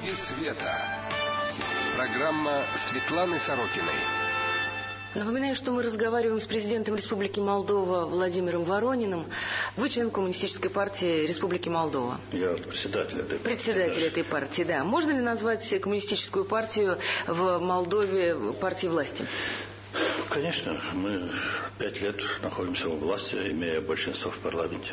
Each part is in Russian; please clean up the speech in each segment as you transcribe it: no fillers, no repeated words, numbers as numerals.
«Люди света». Программа Светланы Сорокиной. Напоминаю, что мы разговариваем с президентом Республики Молдова Владимиром Ворониным. Вы член Коммунистической партии Республики Молдова. Я председатель этой партии. Председатель этой партии, да. Можно ли назвать Коммунистическую партию в Молдове партией власти? Конечно, мы 5 лет находимся во власти, имея большинство в парламенте.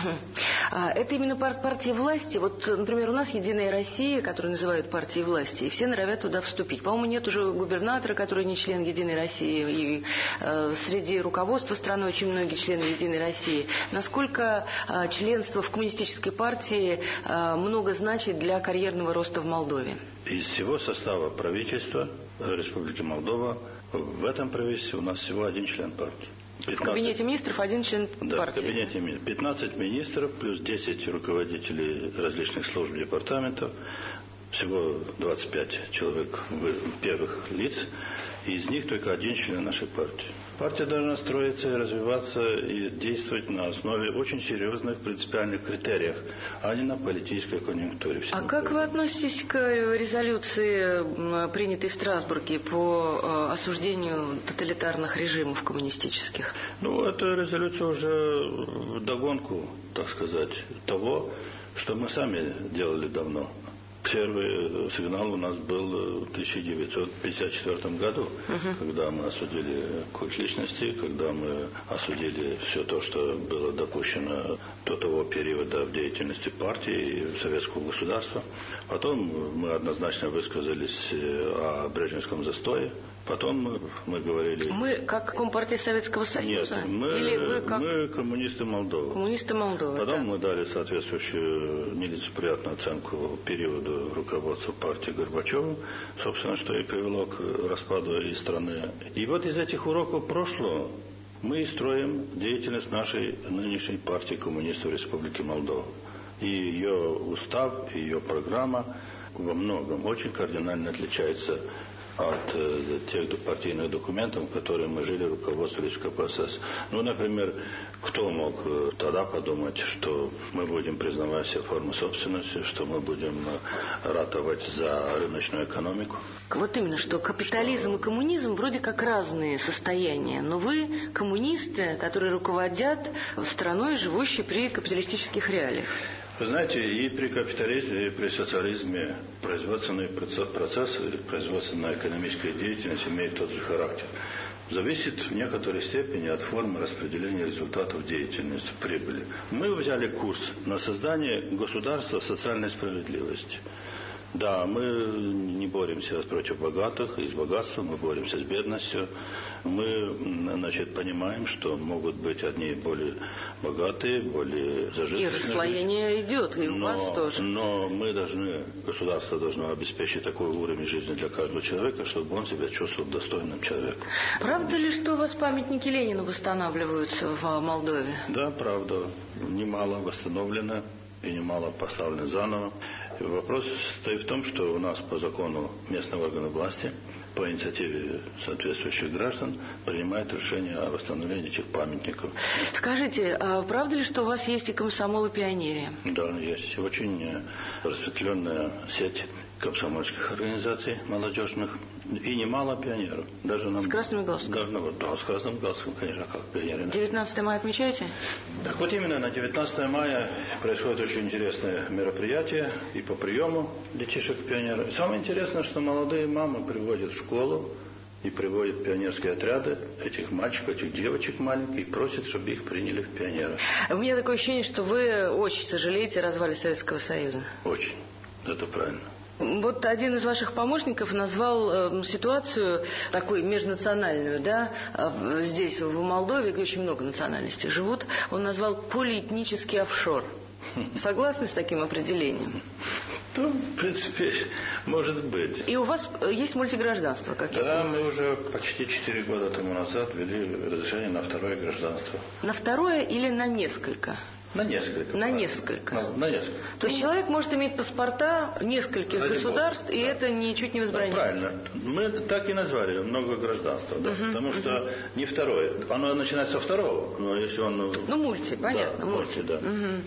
Это именно партия власти. Вот, например, у нас «Единая Россия», которую называют партией власти, и все норовят туда вступить. По-моему, нет уже губернатора, который не член «Единой России», и среди руководства страны очень многие члены «Единой России». Насколько членство в коммунистической партии много значит для карьерного роста в Молдове? Из всего состава правительства Республики Молдова в этом правительстве у нас всего один член партии. 15... В кабинете министров один член партии. Да, в кабинете министров. 15 министров плюс 10 руководителей различных служб, департаментов. Всего 25 человек первых лиц. И из них только один член нашей партии. Партия должна строиться и развиваться и действовать на основе очень серьезных принципиальных критериев, а не на политической конъюнктуре. А как вы относитесь к резолюции, принятой в Страсбурге по осуждению тоталитарных режимов коммунистических? Ну, эта резолюция уже вдогонку, так сказать, того, что мы сами делали давно. Первый сигнал у нас был в 1954 году, когда мы осудили культ личности, когда мы осудили все то, что было допущено до того периода в деятельности партии и советского государства. Потом мы однозначно высказались о Брежневском застое. Потом мы говорили... Мы как Компартия Советского Союза? Нет, мы коммунисты Молдовы. Коммунисты Молдовы, Потом да. мы дали соответствующую нелицеприятную оценку периоду руководства партии Горбачева, собственно, что и привело к распаду и страны. И вот из этих уроков прошлого мы и строим деятельность нашей нынешней партии коммунистов Республики Молдова. И ее устав, и ее программа во многом очень кардинально отличается от тех партийных документов, которые мы жили, руководствовались в КПСС. Ну, например, кто мог тогда подумать, что мы будем признавать все формы собственности, что мы будем ратовать за рыночную экономику? Вот именно, что капитализм и коммунизм вроде как разные состояния, но вы коммунисты, которые руководят страной, живущей при капиталистических реалиях. Вы знаете, и при капитализме, и при социализме производственные процессы, производственная экономическая деятельность имеют тот же характер. Зависит в некоторой степени от формы распределения результатов деятельности, прибыли. Мы взяли курс на создание государства социальной справедливости. Да, мы не боремся против богатых и с богатством, мы боремся с бедностью. Мы, значит, понимаем, что могут быть одни более богатые, более зажиточные. И расслоение идет, и у вас тоже. Но мы должны, государство должно обеспечить такой уровень жизни для каждого человека, чтобы он себя чувствовал достойным человеком. Правда ли, что у вас памятники Ленину восстанавливаются в Молдове? Да, правда. Немало восстановлено и немало поставлено заново. И вопрос стоит в том, что у нас по закону местного органа власти, по инициативе соответствующих граждан, принимает решение о восстановлении этих памятников. Скажите, а правда ли, что у вас есть и комсомол, и пионерия? Да, есть очень расветвленная сеть комсомольских организаций молодежных и немало пионеров. Даже нам, с красными галстуками? Да, с красным галстуком, конечно, как пионеры. 19 мая отмечаете? Так вот именно на 19 мая происходит очень интересное мероприятие и по приему детишек-пионеров. Самое интересное, что молодые мамы приводят в школу и приводят пионерские отряды этих мальчиков, этих девочек маленьких и просят, чтобы их приняли в пионеры. У меня такое ощущение, что вы очень сожалеете о развале Советского Союза. Очень. Это правильно. Вот один из ваших помощников назвал ситуацию такой межнациональную, да, здесь, в Молдове, где очень много национальностей живут, он назвал полиэтнический офшор. Согласны с таким определением? Ну, в принципе, может быть. И у вас есть мультигражданство, как я понимаю? Да, мы уже почти 4 года тому назад ввели разрешение на второе гражданство. На второе или на несколько? На несколько. На несколько. На несколько. То есть человек может иметь паспорта нескольких государств, и это ничуть не возбраняется. Правильно. Мы так и назвали много гражданства, да, потому что не второе. Оно начинается со второго, но если он... мульти, понятно. Да, мульти, да.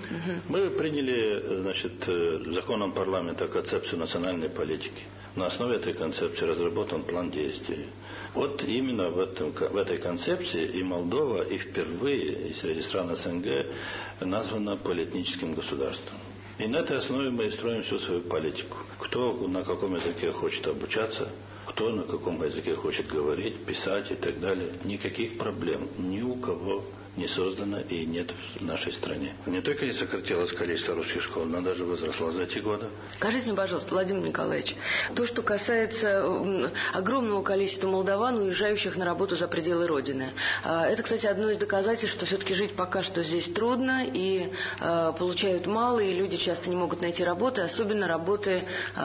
Мы приняли, законом парламента концепцию национальной политики. На основе этой концепции разработан план действий. Вот именно в этой концепции и Молдова, и впервые и среди стран СНГ названа полиэтническим государством. И на этой основе мы строим всю свою политику. Кто на каком языке хочет обучаться, кто на каком языке хочет говорить, писать и так далее. Никаких проблем ни у кого не создано и нет в нашей стране. Не только не сократилось количество русских школ, но даже возросло за эти годы. Скажите мне, пожалуйста, Владимир Николаевич, то, что касается огромного количества молдаван, уезжающих на работу за пределы Родины, это, кстати, одно из доказательств, что все-таки жить пока что здесь трудно, и получают мало, и люди часто не могут найти работы, особенно работы,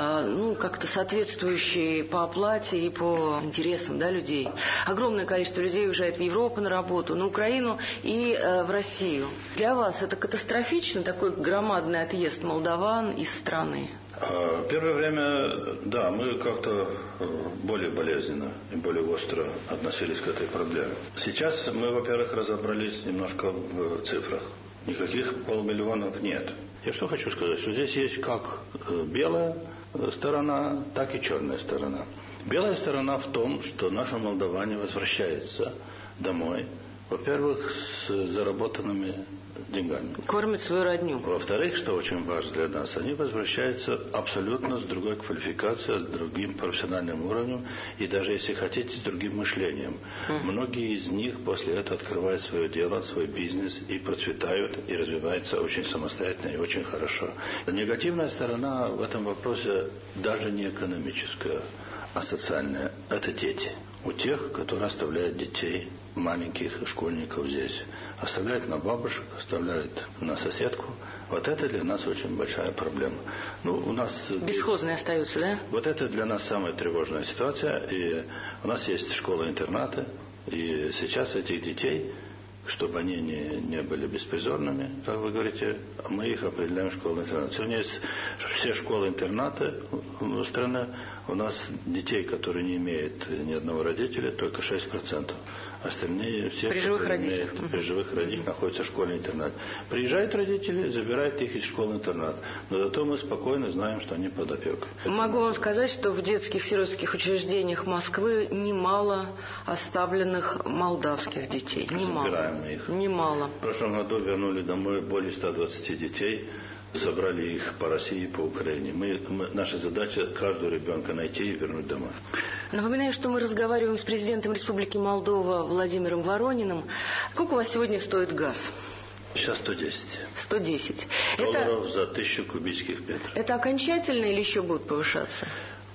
как-то соответствующие по оплате и по интересам, людей. Огромное количество людей уезжает в Европу на работу, на Украину и в Россию. Для вас это катастрофично, такой громадный отъезд молдаван из страны? Первое время, да, мы как-то более болезненно и более остро относились к этой проблеме. Сейчас мы, во-первых, разобрались немножко в цифрах. Никаких 500 000 нет. Я что хочу сказать, что здесь есть как белая сторона, так и черная сторона. Белая сторона в том, что наши молдаване возвращаются домой, во-первых, с заработанными деньгами. Кормят свою родню. Во-вторых, что очень важно для нас, они возвращаются абсолютно с другой квалификацией, с другим профессиональным уровнем и даже, если хотите, с другим мышлением. Многие из них после этого открывают свое дело, свой бизнес и процветают, и развиваются очень самостоятельно и очень хорошо. Негативная сторона в этом вопросе даже не экономическая, а социальная. Это дети. У тех, которые оставляют детей, маленьких школьников здесь. Оставляют на бабушек, оставляют на соседку. Вот это для нас очень большая проблема. У нас... Бесхозные остаются, да? Вот это для нас самая тревожная ситуация. И у нас есть школа-интернаты. И сейчас этих детей, чтобы они не были беспризорными, как вы говорите, мы их определяем школой-интернат. Сегодня есть все школы-интернаты в стране. У нас детей, которые не имеют ни одного родителя, только 6%. Остальные все, при живых родителях. При живых родителях находятся в школе-интернат. Приезжают родители, забирают их из школы-интернат. Но зато мы спокойно знаем, что они под опекой. Могу вам сказать, что в детских сиротских учреждениях Москвы немало оставленных молдавских детей. Немало. Забираем их. Немало. В прошлом году вернули домой более 120 детей. Собрали их по России и по Украине. Наша задача каждого ребенка найти и вернуть домой. Напоминаю, что мы разговариваем с президентом Республики Молдова Владимиром Ворониным. Сколько у вас сегодня стоит газ? Сейчас 110. 110. Долларов за 1000 кубических метров. Это окончательно или еще будут повышаться?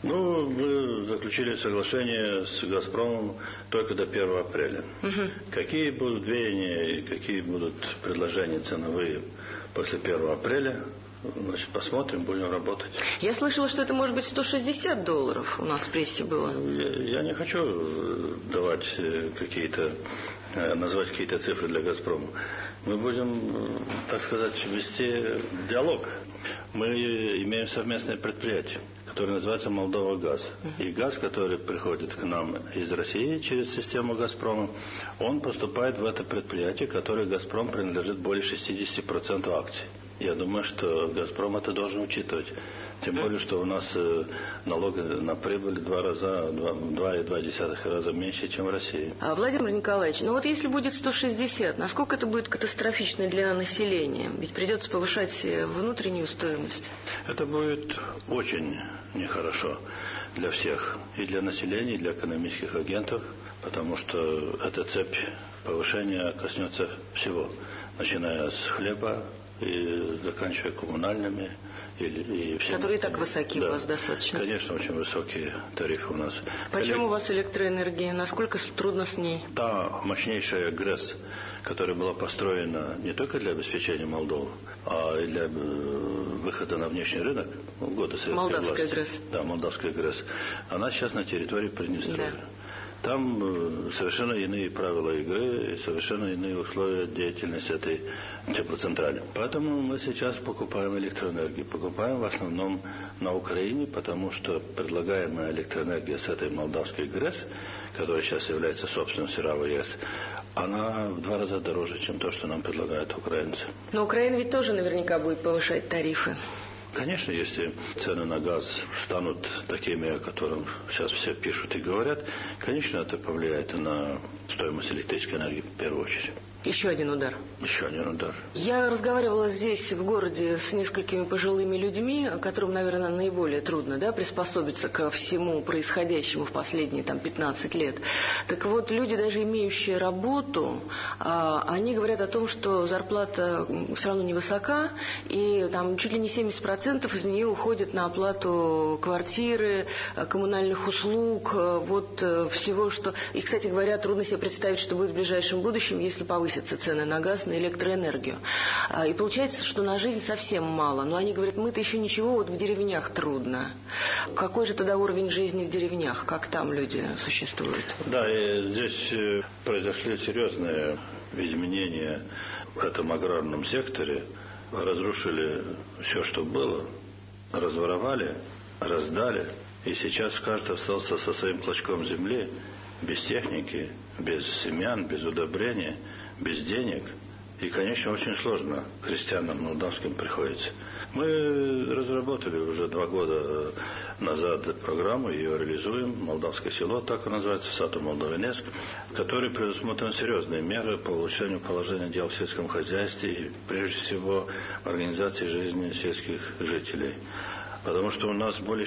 Мы заключили соглашение с «Газпромом» только до 1 апреля. Какие будут веяния и какие будут предложения ценовые после 1 апреля, посмотрим, будем работать. Я слышала, что это может быть $160 у нас в прессе было. Я не хочу давать назвать какие-то цифры для «Газпрома». Мы будем, так сказать, вести диалог. Мы имеем совместное предприятие, которое называется «Молдова Газ». И газ, который приходит к нам из России через систему «Газпрома», он поступает в это предприятие, которое «Газпром» принадлежит более 60% акций. Я думаю, что «Газпром» это должен учитывать. Тем более, что у нас налоги на прибыль в 2,2 раза меньше, чем в России. Владимир Николаевич, если будет 160, насколько это будет катастрофично для населения? Ведь придется повышать внутреннюю стоимость. Это будет очень нехорошо для всех. И для населения, и для экономических агентов. Потому что эта цепь повышения коснется всего. Начиная с хлеба и заканчивая коммунальными. Которые так высоки у вас достаточно. Конечно, очень высокие тарифы у нас. Почему у вас электроэнергия? Насколько трудно с ней? Та мощнейшая ГРЭС, которая была построена не только для обеспечения Молдовы, а и для выхода на внешний рынок, годы советской власти. Молдавская ГРЭС. Да, молдавская ГРЭС. Она сейчас на территории Приднестровья. Да. Там совершенно иные правила игры и совершенно иные условия деятельности этой теплоцентрали. Поэтому мы сейчас покупаем электроэнергию. Покупаем в основном на Украине, потому что предлагаемая электроэнергия с этой молдавской ГРЭС, которая сейчас является собственностью РАО ЕС, она в 2 раза дороже, чем то, что нам предлагают украинцы. Но Украина ведь тоже наверняка будет повышать тарифы. Конечно, если цены на газ станут такими, о которых сейчас все пишут и говорят, конечно, это повлияет на стоимость электрической энергии в первую очередь. Еще один удар. Еще один удар. Я разговаривала здесь, в городе, с несколькими пожилыми людьми, которым, наверное, наиболее трудно, да, приспособиться ко всему происходящему в последние 15 лет. Так вот, люди, даже имеющие работу, они говорят о том, что зарплата все равно невысока, и там чуть ли не 70% из нее уходит на оплату квартиры, коммунальных услуг, вот всего, что... И, кстати говоря, трудно себе представить, что будет в ближайшем будущем, если повысятся цены на газ, на электроэнергию. И получается, что на жизнь совсем мало. Но они говорят, мы-то еще ничего, вот в деревнях трудно. Какой же тогда уровень жизни в деревнях? Как там люди существуют? Да, и здесь произошли серьезные изменения в этом аграрном секторе. Разрушили все, что было, разворовали, раздали. И сейчас каждый остался со своим клочком земли, без техники, без семян, без удобрения, без денег. И, конечно, очень сложно крестьянам молдавским приходится. Мы разработали уже 2 года назад программу, ее реализуем. Молдавское село, так и называется, Сату Молдовинеск, в которой предусмотрены серьезные меры по улучшению положения дел в сельском хозяйстве и, прежде всего, в организации жизни сельских жителей. Потому что у нас более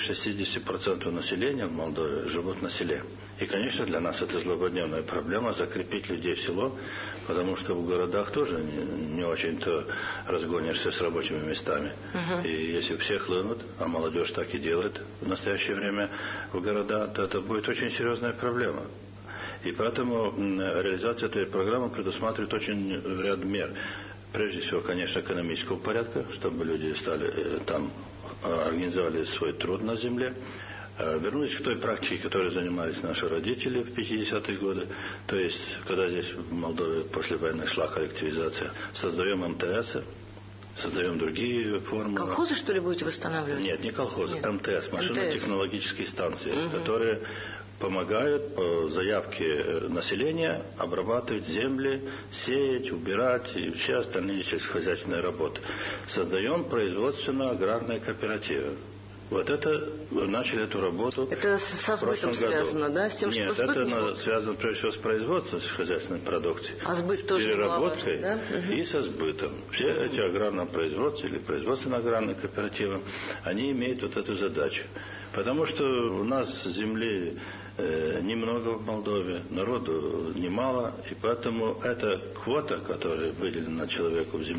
60% населения в Молдове живут на селе. И, конечно, для нас это злободневная проблема закрепить людей в село, потому что в городах тоже не очень-то разгонишься с рабочими местами. И если все хлынут, а молодежь так и делает в настоящее время в города, то это будет очень серьезная проблема. И поэтому реализация этой программы предусматривает очень ряд мер. Прежде всего, конечно, экономического порядка, чтобы люди стали там, организовали свой труд на земле, вернулись к той практике, которой занимались наши родители в 50-е годы. То есть, когда здесь в Молдове после войны шла коллективизация, создаем МТС, создаем другие формы. Колхозы, что ли, будете восстанавливать? Нет, не колхозы, МТС, машинно-технологические станции, которые помогают по заявке населения обрабатывать земли, сеять, убирать и все остальные сельскохозяйственные работы. Создаем производственно-аграрные кооперативы. Вот это, начали эту работу. Это со сбытом связано, да? С тем, нет, что это связано прежде всего с производством сельскохозяйственной продукции. А сбыт тоже переработкой, да? И со сбытом. Все эти аграрные производства или производственно-аграрные кооперативы, они имеют вот эту задачу. Потому что у нас земли немного в Молдове, народу немало, и поэтому эта квота, которая выделена человеку в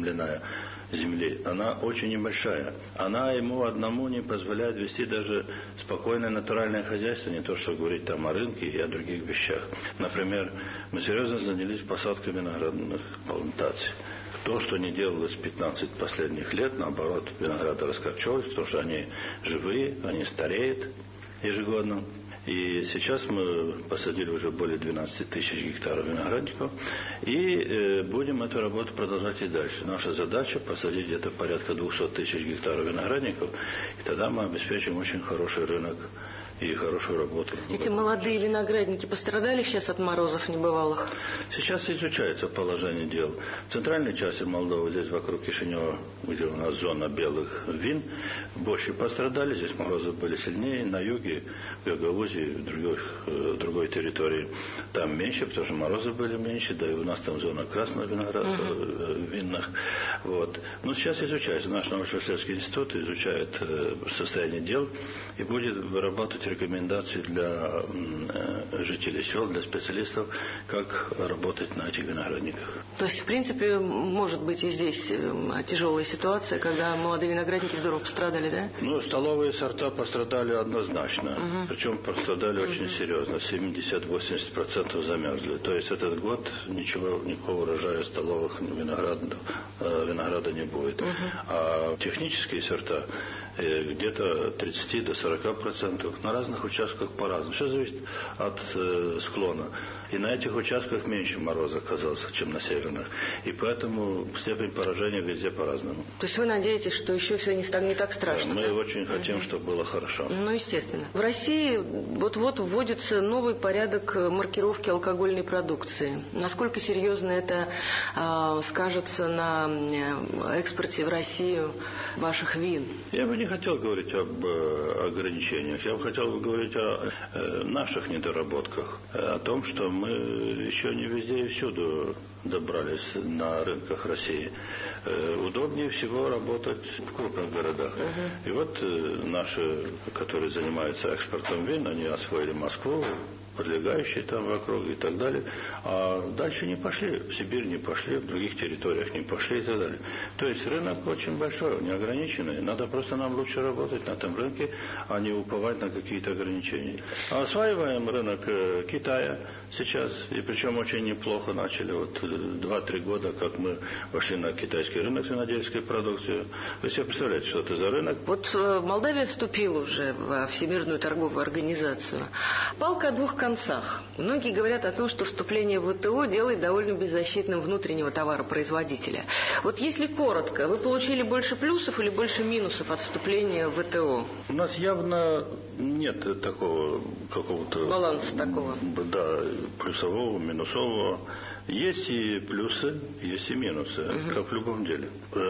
земли, она очень небольшая. Она ему одному не позволяет вести даже спокойное натуральное хозяйство, не то что говорить там о рынке и о других вещах. Например, мы серьезно занялись посадкой виноградных плантаций. То, что не делалось 15 последних лет, наоборот, винограды раскорчевывались, потому что они живые, они стареют ежегодно. И сейчас мы посадили уже более 12 тысяч гектаров виноградников и будем эту работу продолжать и дальше. Наша задача посадить где-то порядка 200 тысяч гектаров виноградников, и тогда мы обеспечим очень хороший рынок и хорошую работу. Эти молодые виноградники пострадали сейчас от морозов небывалых? Сейчас изучается положение дел. В центральной части Молдовы, здесь вокруг Кишинева, где у нас зона белых вин, больше пострадали. Здесь морозы были сильнее. На юге, в Гагаузии, в другой территории, там меньше, потому что морозы были меньше, да и у нас там зона красного винограда, винных. Вот. Но сейчас изучается. Наш научно-исследовательский институт изучает состояние дел и будет вырабатывать рекомендации для жителей сел, для специалистов, как работать на этих виноградниках. То есть, в принципе, может быть и здесь тяжелая ситуация, когда молодые виноградники здорово пострадали, да? Ну, столовые сорта пострадали однозначно. Причем пострадали очень серьезно. 70-80% замерзли. То есть, этот год никакого урожая столовых винограда не будет. А технические сорта, где-то 30 до 40%, на разных участках по-разному. Все зависит от склона. И на этих участках меньше мороза оказалось, чем на северных. И поэтому степень поражения везде по-разному. То есть вы надеетесь, что еще все не так страшно? Да, мы очень хотим, чтобы было хорошо. Ну, естественно. В России вот-вот вводится новый порядок маркировки алкогольной продукции. Насколько серьезно это скажется на экспорте в Россию ваших вин? Я бы не хотел говорить об ограничениях. Я бы хотел говорить о наших недоработках. О том, что мы еще не везде и всюду добрались на рынках России. Удобнее всего работать в крупных городах. И вот наши, которые занимаются экспортом вин, они освоили Москву, прилегающие там вокруг и так далее. А дальше не пошли. В Сибирь не пошли, в других территориях не пошли и так далее. То есть рынок очень большой, неограниченный. Надо просто нам лучше работать на этом рынке, а не уповать на какие-то ограничения. А осваиваем рынок Китая сейчас. И причем очень неплохо начали. Вот 2-3 года, как мы вошли на китайский рынок винодельской продукции. Вы себе представляете, что это за рынок? Вот Молдавия вступила уже в Всемирную торговую организацию. Палка о двух концах. Многие говорят о том, что вступление в ВТО делает довольно беззащитным внутреннего товаропроизводителя. Вот если коротко, вы получили больше плюсов или больше минусов от вступления в ВТО? У нас явно нет такого какого-то... баланса такого. Да, плюсового, минусового. Есть и плюсы, есть и минусы, как в любом деле.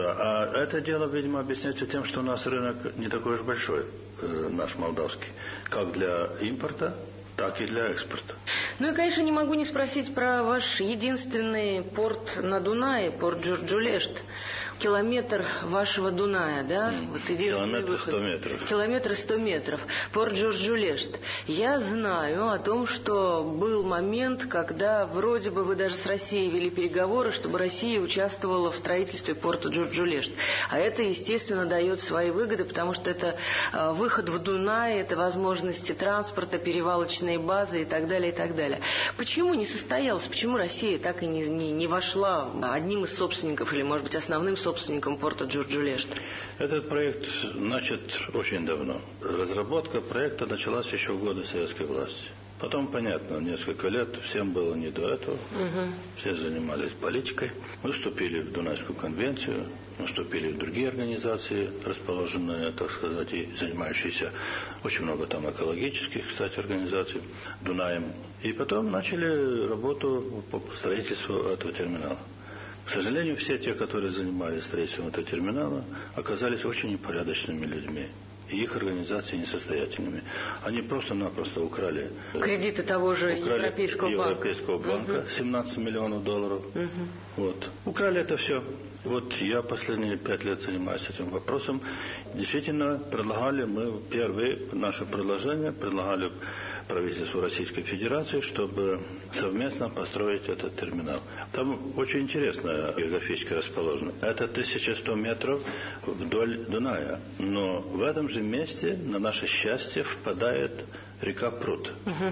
А это дело, видимо, объясняется тем, что у нас рынок не такой уж большой, наш молдавский, как для импорта, так и для экспорта. Ну и, конечно, не могу не спросить про ваш единственный порт на Дунае, порт Джурджулешт. Километр вашего Дуная, да? Вот километр 100 метров. Километр 100 метров. Порт Джурджулешт. Я знаю о том, что был момент, когда вроде бы вы даже с Россией вели переговоры, чтобы Россия участвовала в строительстве порта Джурджулешт. А это, естественно, дает свои выгоды, потому что это выход в Дунай, это возможности транспорта, перевалочные базы и так далее, и так далее. Почему не состоялось? Почему Россия так и не вошла одним из собственников или, может быть, основным собственником порта Джурджулешт? Этот проект начат очень давно. Разработка проекта началась еще в годы советской власти. Потом, понятно, несколько лет всем было не до этого. Все занимались политикой. Мы вступили в Дунайскую конвенцию, мы вступили в другие организации, расположенные, так сказать, и занимающиеся очень много там экологических, кстати, организаций Дунаем. И потом начали работу по строительству этого терминала. К сожалению, все те, которые занимались строительством этого терминала, оказались очень непорядочными людьми. И их организации несостоятельными. Они просто-напросто украли кредиты того же Европейского банка 17 миллионов долларов. Вот. Украли это все. Вот я последние 5 лет занимаюсь этим вопросом. Действительно, предлагали мы наше предложение предлагали правительству Российской Федерации, чтобы совместно построить этот терминал. Там очень интересно географически расположено. Это 1100 метров вдоль Дуная. Но в этом же месте, на наше счастье, впадает река Прут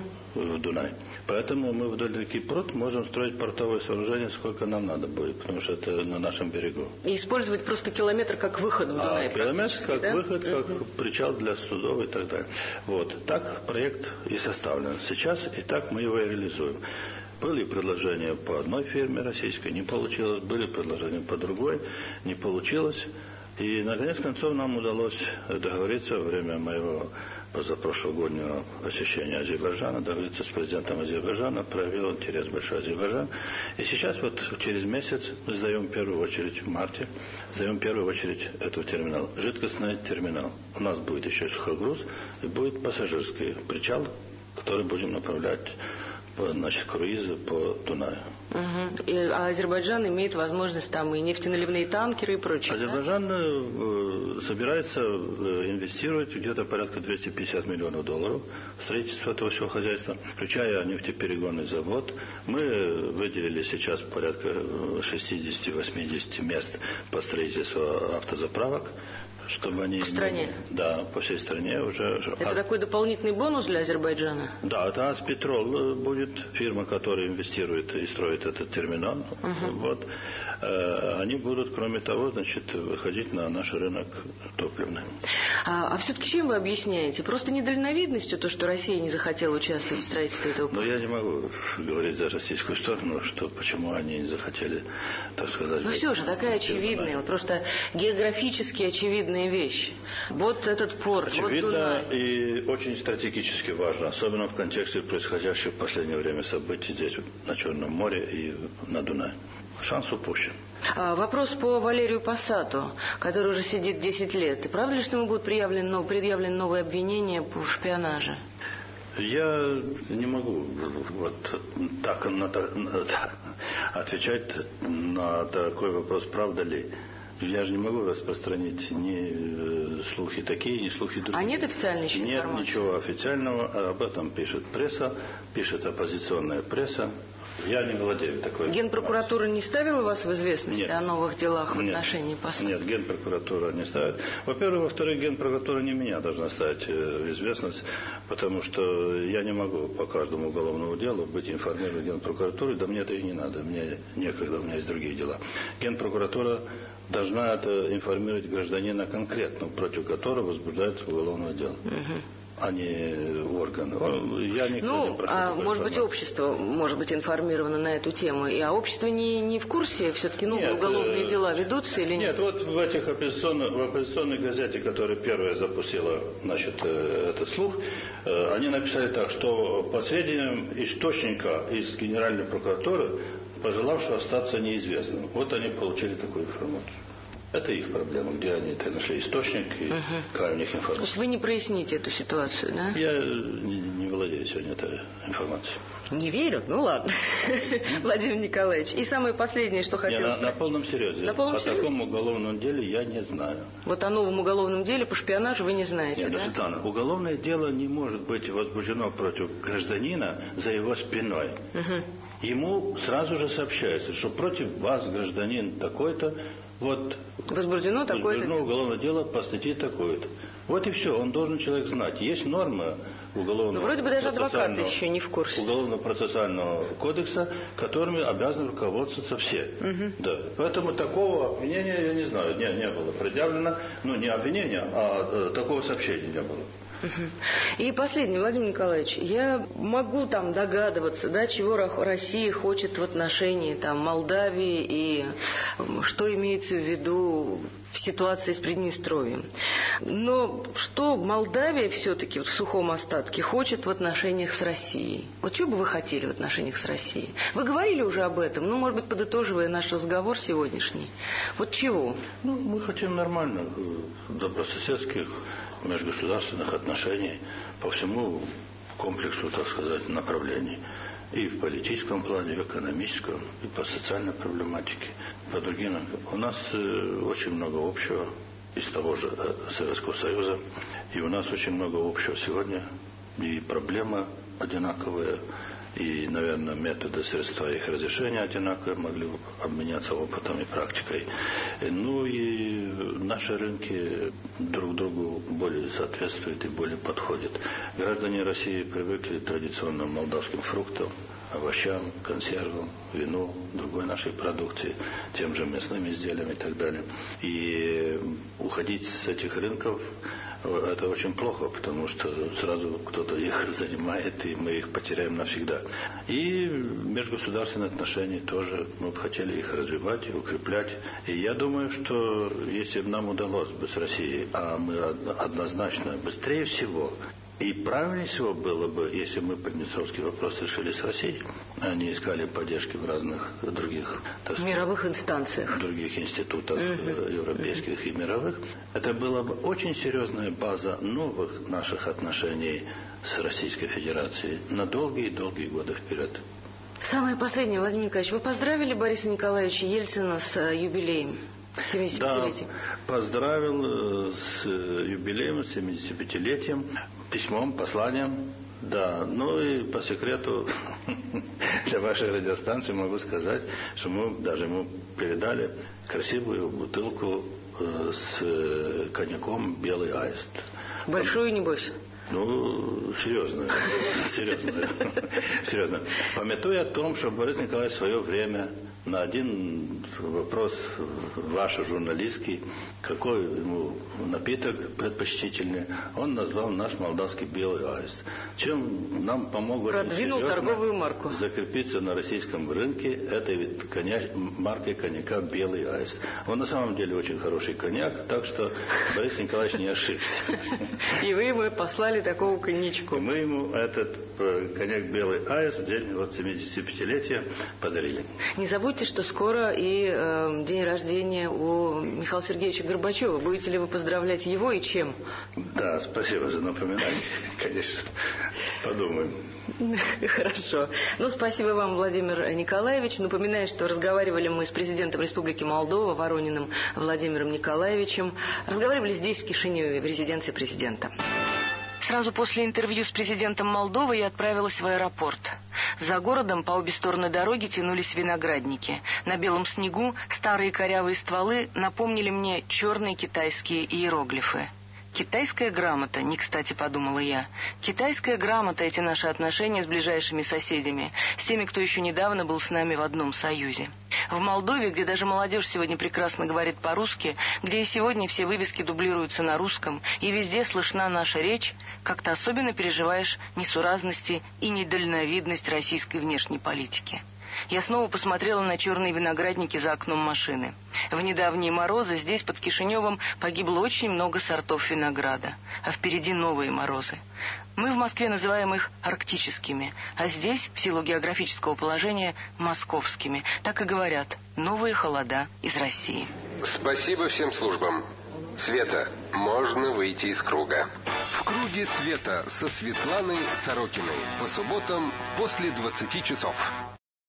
в Дунай. Поэтому мы вдоль реки Прут можем строить портовое сооружение, сколько нам надо будет, потому что это на нашем берегу. И использовать просто километр как выход в Дунай. Километр как выход, как причал для судов и так далее. Вот. Так проект и составлен сейчас, и так мы его и реализуем. Были предложения по одной фирме российской, не получилось. Были предложения по другой, не получилось. И, наконец, концов, нам удалось договориться во время моего позапрошлогоднего посещения Азербайджана, договориться с президентом Азербайджана, проявил интерес большой Азербайджан. И сейчас вот через месяц мы сдаем в первую очередь, в марте, сдаем в первую очередь этот терминал. Жидкостный терминал. У нас будет еще сухогруз и будет пассажирский причал, который будем направлять круизы по Дунаю. А Азербайджан имеет возможность там и нефтеналивные танкеры и прочее. Азербайджан собирается инвестировать где-то порядка 250 миллионов долларов в строительство этого всего хозяйства, включая нефтеперегонный завод. Мы выделили сейчас порядка 60-80 мест по строительству автозаправок. чтобы они... В стране? Да, по всей стране уже. Это такой дополнительный бонус для Азербайджана? Да, это Азпетрол будет, фирма, которая инвестирует и строит этот терминал. Вот. Они будут, кроме того, значит, выходить на наш рынок топливный. А все-таки чем вы объясняете? Просто недальновидностью то, что Россия не захотела участвовать в строительстве этого порта? Но я не могу говорить за российскую сторону, что почему они не захотели, так сказать... Но все же такая очевидная, вот просто географически очевидная вещь. Вот этот порт, очевидно, вот Дунай. И очень стратегически важно, особенно в контексте происходящих в последнее время событий здесь, на Черном море и на Дунае. Шанс упущен. Вопрос по Валерию Посату, который уже сидит 10 лет. И правда ли, что ему будут предъявлены новые обвинения в шпионаже? Я не могу вот так отвечать на такой вопрос, правда ли. Я же не могу распространить ни слухи такие, ни слухи другие. А нет официальной еще информации? Нет ничего официального. Об этом пишет пресса, пишет оппозиционная пресса. Я не владею такой информацией. Генпрокуратура не ставила вас в известность Нет. о новых делах в отношении Посада? Нет, Генпрокуратура не ставит. Во-первых, во-вторых, Генпрокуратура не меня должна ставить в известность, потому что я не могу по каждому уголовному делу быть информированным Генпрокуратурой, да мне это и не надо, мне некогда, у меня есть другие дела. Генпрокуратура должна это информировать гражданина конкретно, против которого возбуждается уголовное дело. А не органы. Я не прошу может быть, общество может быть информировано на эту тему. А общество не в курсе, все-таки новые уголовные дела ведутся или нет? Нет, вот в оппозиционной газете, которая первая запустила, значит, этот слух, они написали так, что по сведениям источника из Генеральной прокуратуры, пожелавшего остаться неизвестным. Вот они получили такую информацию. Это их проблема, где они нашли источник и какая у них информация. То есть вы не проясните эту ситуацию, да? Я не владею сегодня этой информацией. Не верю? Ну ладно. Владимир Николаевич. И самое последнее, что хотел сказать. На полном серьезе. О таком уголовном деле я не знаю. Вот о новом уголовном деле по шпионажу вы не знаете, да? Светлана, уголовное дело не может быть возбуждено против гражданина за его спиной. Ему сразу же сообщается, что против вас, гражданин такой-то, вот возбуждено уголовное дело по статье такой-то. Вот и все, он должен человек знать. Есть норма уголовного вроде бы даже адвокаты еще не в курсе. Уголовно-процессуального кодекса, которыми обязаны руководствоваться все. Да. Поэтому такого обвинения, я не знаю, не было предъявлено, не обвинения, а такого сообщения не было. И последнее, Владимир Николаевич, я могу там догадываться, да, чего Россия хочет в отношении Молдавии и что имеется в виду в ситуации с Приднестровьем. Но что Молдавия все-таки в сухом остатке хочет в отношениях с Россией? Вот чего бы вы хотели в отношениях с Россией? Вы говорили уже об этом, может быть, подытоживая наш разговор сегодняшний. Вот чего? Мы хотим нормальных, добрососедских, межгосударственных отношений по всему комплексу, так сказать, направлений. И в политическом плане, и в экономическом, и по социальной проблематике, по другим. У нас очень много общего из того же Советского Союза, и у нас очень много общего сегодня, и проблемы одинаковые, и, наверное, методы, средства их разрешения одинаковые, могли бы обменяться опытом и практикой. И наши рынки друг другу более соответствуют и более подходят. Граждане России привыкли к традиционным молдавским фруктам, овощам, консервам, вину, другой нашей продукции, тем же мясным изделиям и так далее. И уходить с этих рынков это очень плохо, потому что сразу кто-то их занимает, и мы их потеряем навсегда. И межгосударственные отношения тоже мы бы хотели их развивать и укреплять. И я думаю, что если бы нам удалось бы с Россией, а мы однозначно быстрее всего и правильнее всего было бы, если мы приднестровский вопрос решили с Россией, а не искали поддержки в разных других мировых инстанциях, других институтах европейских и мировых. Это была бы очень серьезная база новых наших отношений с Российской Федерацией на долгие-долгие годы вперед. Самое последнее, Владимир Николаевич, вы поздравили Бориса Николаевича Ельцина с юбилеем? 75-летием. Да, поздравил с юбилеем, с 75-летием, письмом, посланием. Да, и по секрету для вашей радиостанции могу сказать, что мы даже ему передали красивую бутылку с коньяком «Белый аист». Большую, небось? Ну, серьезно. Памятуя о том, что Борис Николаевич в свое время на один вопрос ваш журналистский, какой ему напиток предпочтительный, он назвал наш молдавский «Белый аист». Чем нам помог продвинул торговую марку закрепиться на российском рынке этой маркой коньяка «Белый аист». Он на самом деле очень хороший коньяк, так что Борис Николаевич не ошибся. И вы ему послали такого коньячку. И мы ему этот коньяк «Белый аист» в день 75-летия подарили. Не забудьте, что скоро и день рождения у Михаила Сергеевича Горбачева. Будете ли вы поздравлять его и чем? Да, спасибо за напоминание. Конечно, подумаем. Хорошо. Ну, спасибо вам, Владимир Николаевич. Напоминаю, что разговаривали мы с президентом Республики Молдова Ворониным Владимиром Николаевичем. Разговаривали здесь, в Кишиневе, в резиденции президента. Сразу после интервью с президентом Молдовы я отправилась в аэропорт. За городом по обе стороны дороги тянулись виноградники. На белом снегу старые корявые стволы напомнили мне черные китайские иероглифы. Китайская грамота, не кстати подумала я. Китайская грамота — эти наши отношения с ближайшими соседями, с теми, кто еще недавно был с нами в одном союзе. В Молдове, где даже молодежь сегодня прекрасно говорит по-русски, где и сегодня все вывески дублируются на русском, и везде слышна наша речь, как-то особенно переживаешь несуразности и недальновидность российской внешней политики. Я снова посмотрела на черные виноградники за окном машины. В недавние морозы здесь, под Кишиневом, погибло очень много сортов винограда. А впереди новые морозы. Мы в Москве называем их арктическими, а здесь, в силу географического положения, московскими. Так и говорят: новые холода из России. Спасибо всем службам. Света, можно выйти из круга. В круге света со Светланой Сорокиной по субботам после 20 часов.